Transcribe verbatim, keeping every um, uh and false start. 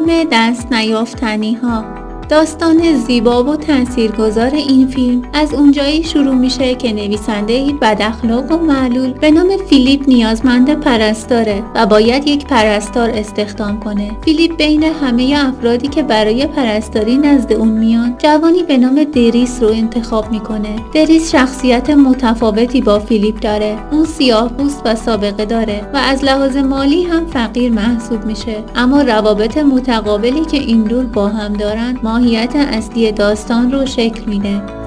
فیلم دست نیافتنی ها. داستان زیبا و تاثیرگذار این فیلم از اونجایی شروع میشه که نویسنده‌ای بداخلاق و معلول به نام فیلیپ نیازمند پرستاره و باید یک پرستار استخدام کنه. فیلیپ بین همه افرادی که برای پرستاری نزد اون میان، جوانی به نام دریس رو انتخاب میکنه. دریس شخصیت متفاوتی با فیلیپ داره. اون سیاه‌پوست و سابقه داره و از لحاظ مالی هم فقیر محسوب میشه. اما روابط متقابلی که این دو با هم دارن ماهیت اصلی داستان رو شکل میده.